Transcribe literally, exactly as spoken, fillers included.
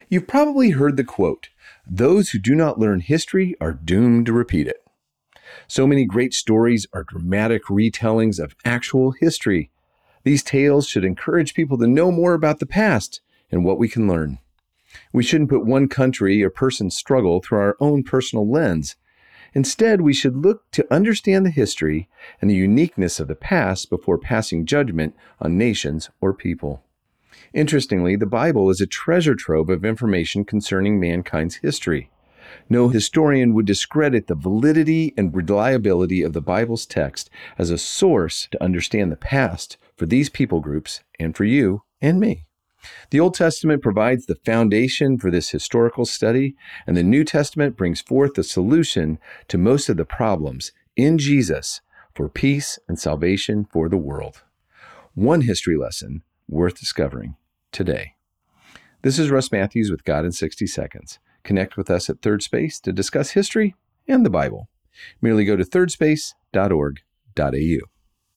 You've probably heard the quote, "Those who do not learn history are doomed to repeat it." So many great stories are dramatic retellings of actual history. These tales should encourage people to know more about the past and what we can learn. We shouldn't put one country or person's struggle through our own personal lens. Instead, we should look to understand the history and the uniqueness of the past before passing judgment on nations or people. Interestingly, the Bible is a treasure trove of information concerning mankind's history. No historian would discredit the validity and reliability of the Bible's text as a source to understand the past for these people groups and for you and me. The Old Testament provides the foundation for this historical study, and the New Testament brings forth the solution to most of the problems in Jesus for peace and salvation for the world. One history lesson worth discovering today. This is Russ Matthews with God in sixty seconds. Connect with us at Third Space to discuss history and the Bible. Merely go to third space dot org dot a u.